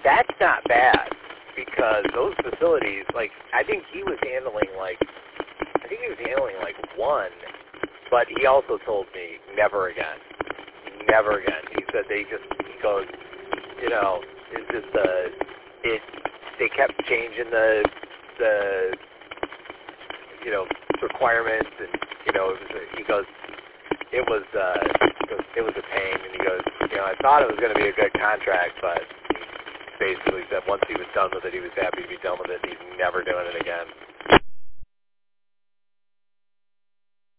that's not bad because those facilities, like, I think he was handling like one, but he also told me never again. Never again. He said he goes, you know, it's just they kept changing the you know, requirements, and you know, it was a pain, and he goes, you know, I thought it was going to be a good contract, but he basically said once he was done with it, he was happy to be done with it, and he's never doing it again.